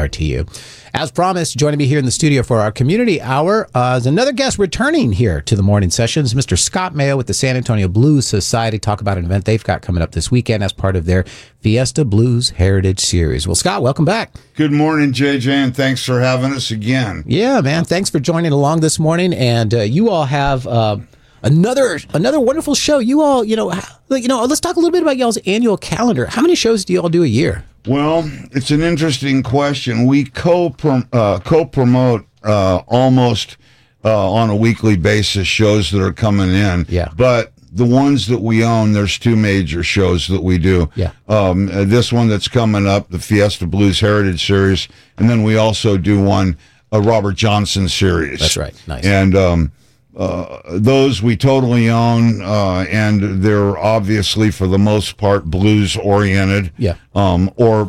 to you. As promised, joining me here in the studio for our community hour is another guest returning here to the morning sessions, Mr. Scott Mayo with the San Antonio Blues Society. Talk about an event they've got coming up this weekend as part of their Fiesta Blues Heritage Series. Well, Scott, welcome back. Good morning, JJ, and thanks for having us again. Yeah, man. Thanks for joining along this morning. And you all have another wonderful show. You all, let's talk a little bit about y'all's annual calendar. How many shows do you all do a year? Well, it's an interesting question. We co-promote almost on a weekly basis shows that are coming in. Yeah. But the ones that we own, there's two major shows that we do. Yeah. This one that's coming up, the Fiesta Blues Heritage Series, and then we also do one, a Robert Johnson series. That's right. Nice. And those we totally own, and they're obviously, for the most part, blues-oriented, or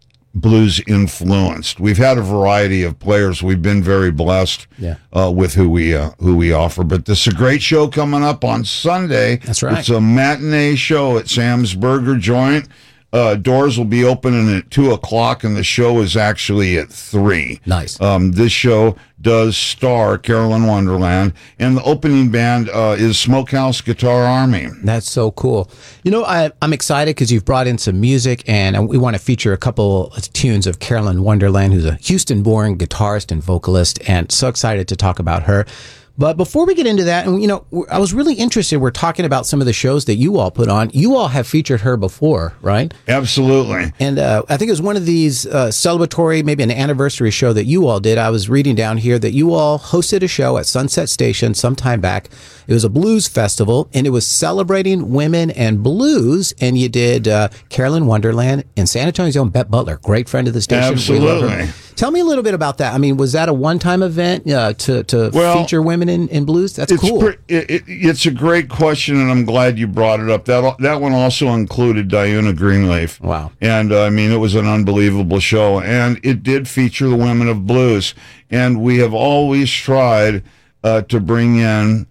blues-influenced. We've had a variety of players. We've been very blessed with who we offer. But this is a great show coming up on Sunday. That's right. It's a matinee show at Sam's Burger Joint. Doors will be opening at 2 o'clock, and the show is actually at 3. Nice. This show does star Carolyn Wonderland, and the opening band is Smokehouse Guitar Army. That's so cool. I'm excited because you've brought in some music, and we want to feature a couple of tunes of Carolyn Wonderland, who's a Houston-born guitarist and vocalist, and so excited to talk about her. But before we get into that, and I was really interested. We're talking about some of the shows that you all put on. You all have featured her before, right? Absolutely. And I think it was one of these celebratory, maybe an anniversary show that you all did. I was reading down here that you all hosted a show at Sunset Station some time back. It was a blues festival, and it was celebrating women and blues. And you did Carolyn Wonderland and San Antonio's own Bette Butler, great friend of the station. Absolutely. Tell me a little bit about that. I mean, was that a one-time event to feature women in blues? That's cool. It's a great question, and I'm glad you brought it up. That one also included Diana Greenleaf. Wow. And, it was an unbelievable show, and it did feature the women of blues. And we have always tried to bring in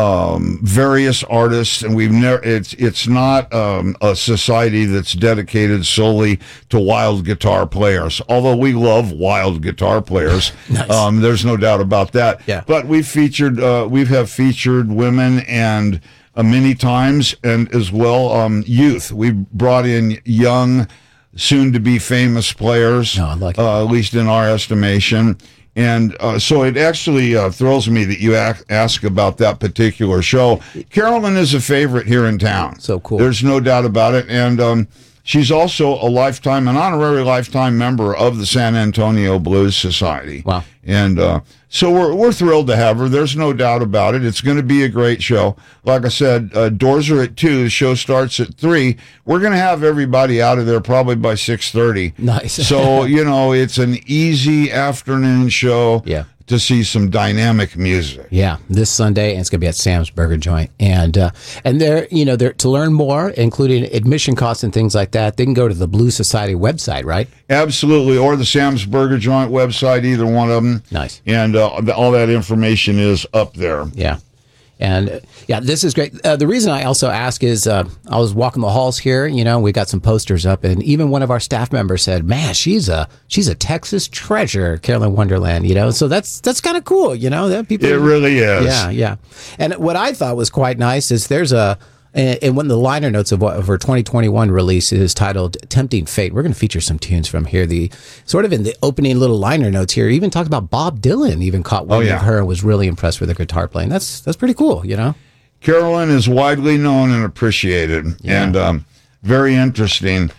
various artists, and we've never. It's not a society that's dedicated solely to wild guitar players. Although we love wild guitar players, Nice. There's no doubt about that. Yeah. But we have featured women and many times, and as well youth. We brought in young, soon-to-be famous players. Oh, I like it. At least in our estimation. And so it actually thrills me that you ask about that particular show. Carolyn is a favorite here in town. So cool. There's no doubt about it. And she's also an honorary lifetime member of the San Antonio Blues Society. Wow. And so we're thrilled to have her. There's no doubt about it. It's going to be a great show. Like I said, doors are at 2. The show starts at 3. We're going to have everybody out of there probably by 6:30. Nice. So, it's an easy afternoon show. Yeah. To see some dynamic music. Yeah, this Sunday, and it's going to be at Sam's Burger Joint. And there, to learn more, including admission costs and things like that, they can go to the Blues Society website, right? Absolutely, or the Sam's Burger Joint website, either one of them. Nice. And all that information is up there. Yeah. And this is great. The reason I also ask is I was walking the halls here. We got some posters up, and even one of our staff members said, "Man, she's a Texas treasure, Carolyn Wonderland." So that's kind of cool. That people. It really is. Yeah. And what I thought was quite nice is there's and one of the liner notes of her 2021 release is titled "Tempting Fate." We're going to feature some tunes from here. The sort of in the opening little liner notes here, even talked about Bob Dylan. Even caught one of her and was really impressed with her guitar playing. That's pretty cool, Carolyn is widely known and appreciated, and very interesting.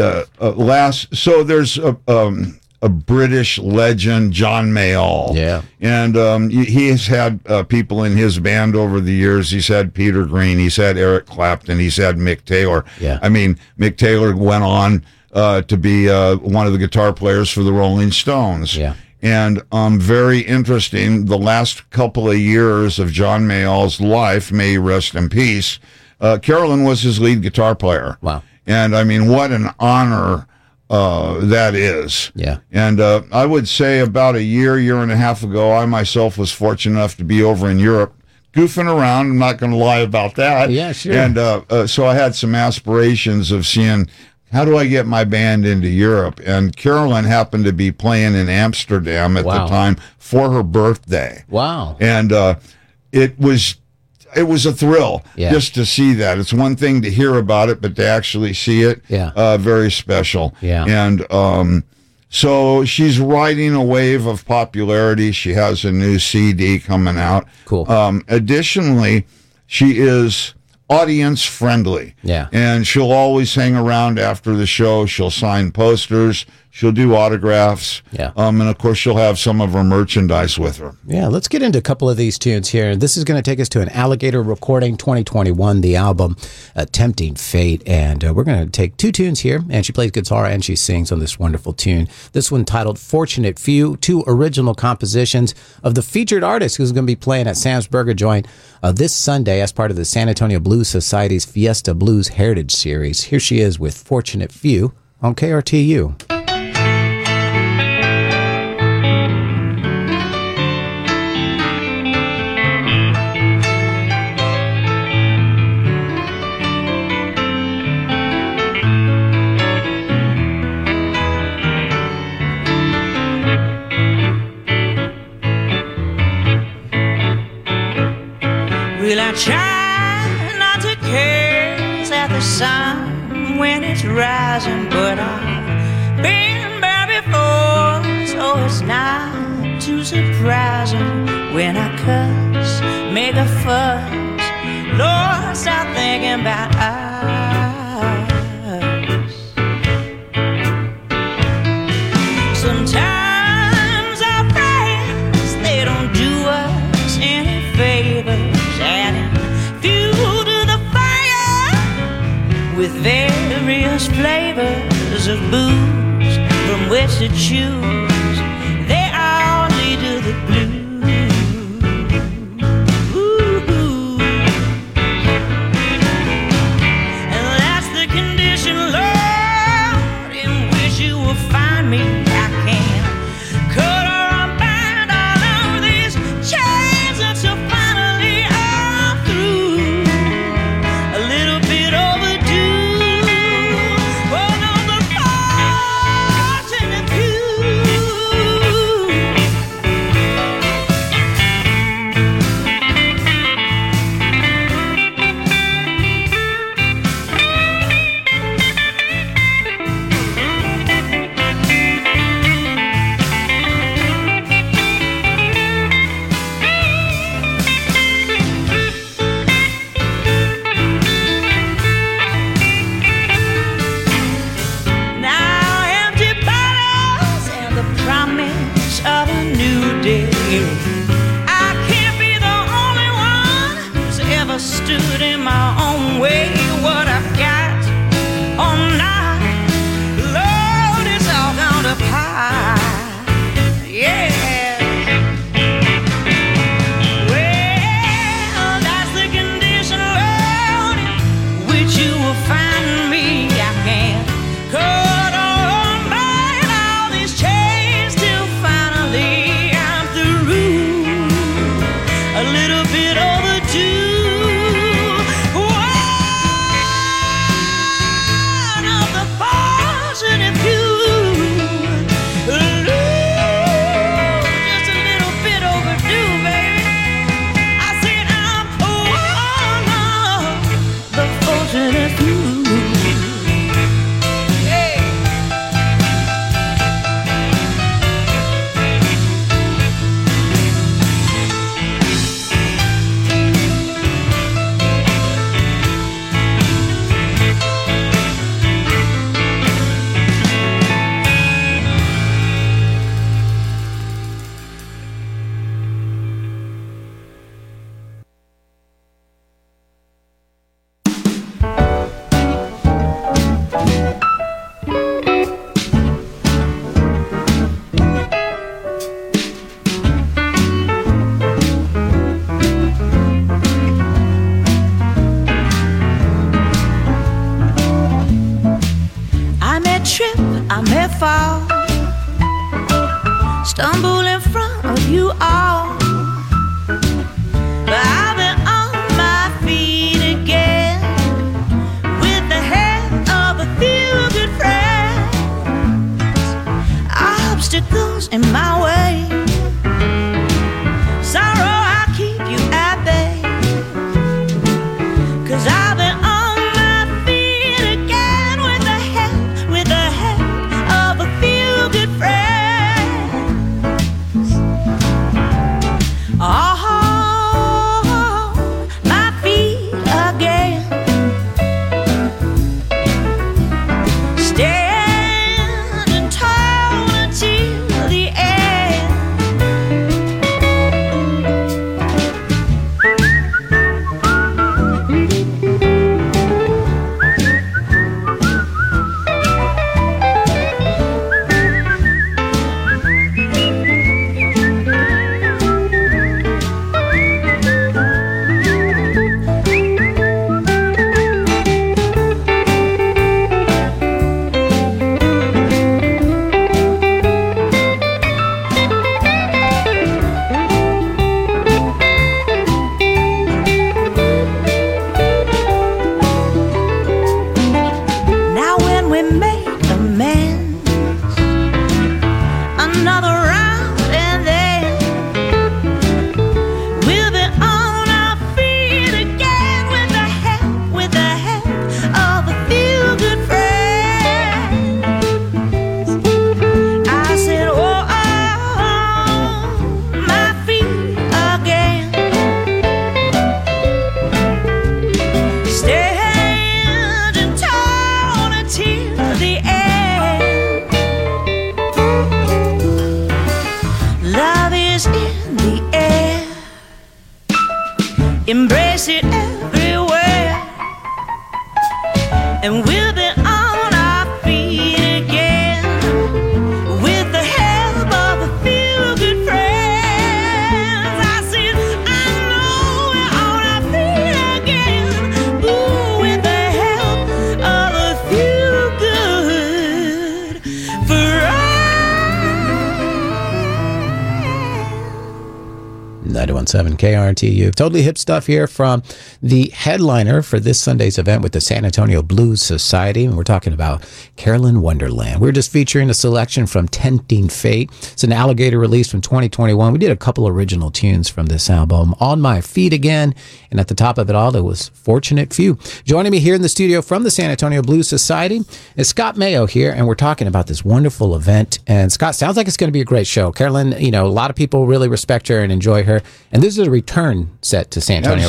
There's a British legend, John Mayall. Yeah. And he has had people in his band over the years. He's had Peter Green. He's had Eric Clapton. He's had Mick Taylor. Yeah. I mean, Mick Taylor went on to be one of the guitar players for the Rolling Stones. Yeah. And very interesting, the last couple of years of John Mayall's life, may he rest in peace, Carolyn was his lead guitar player. Wow. And, I mean, what an honor that is. Yeah. And I would say about a year and a half ago, I myself was fortunate enough to be over in Europe goofing around. I'm not going to lie about that. Yeah, sure. And so I had some aspirations of seeing how do I get my band into Europe? And Carolyn happened to be playing in Amsterdam at the time for her birthday. Wow. And it was a thrill just to see that. It's one thing to hear about it, but to actually see it, very special. Yeah. And so she's riding a wave of popularity. She has a new CD coming out. Cool. Additionally, she is audience friendly. Yeah. And she'll always hang around after the show. She'll sign posters. She'll do autographs. Yeah. And of course, she'll have some of her merchandise with her. Yeah, let's get into a couple of these tunes here. This is going to take us to an Alligator recording 2021, the album Tempting Fate. And we're going to take two tunes here. And she plays guitar and she sings on this wonderful tune. This one titled Fortunate Few, two original compositions of the featured artist who's going to be playing at Sam's Burger Joint this Sunday as part of the San Antonio Blues Society's Fiesta Blues Heritage Series. Here she is with Fortunate Few on KRTU. Well, I try not to curse at the sun when it's rising, but I've been there before, so it's not too surprising when I cuss, make a fuss. Lord, stop thinking about us. Sometimes our friends, they don't do us any favors. Fuel to the fire with various flavors of booze from which to choose. They all lead to the blues. Ooh. And that's the condition, Lord, in which you will find me. I can't cut or unbind all of these chains until finally I'm through. A little bit overdue. Oh, no, the fortunate few. Now empty bottles and the promise of a new day. I can't be the only one who's ever stood in my own way. What I've got all night, Lord, it's all gone to pie. Yeah. Well, that's the condition, Lord, in which you will find me. I can't cut or unbind all these chains till finally I'm through. A little bit overdue. One of the fortunate few. Just a little bit overdue, baby. I said I'm one of the fortunate few. Hey. I may trip, I may fall, stumble in front of you all, but I'll be on my feet again with the help of a few good comes in my way. Sorrow, I'll keep you at bay. 'Cause I've been on my feet again with the help of a few good friends. Oh, my feet again. Standing tall until the end. Now when we make amends, another round and then we'll be on our feet again with the help of a few good friends. I said, oh, my feet again. Standing tall until the end. Love is in the air. Embrace it everywhere. And we'll be on our feet again with the help of a few good friends. I said, I know we're on our feet again. Ooh, with the help of a few good friends. 91.7 KRTU. Totally hip stuff here from the headliner for this Sunday's event with the San Antonio Blues Society. And we're talking about Carolyn Wonderland. We're just featuring a selection from Tempting Fate. It's an Alligator release from 2021. We did a couple original tunes from this album. On My Feet Again. And at the top of it all, there was Fortunate Few. Joining me here in the studio from the San Antonio Blues Society is Scott Mayo here. And we're talking about this wonderful event. And Scott, sounds like it's going to be a great show. Carolyn, you know, a lot of people really respect her and enjoy her. And this is a return set to San Antonio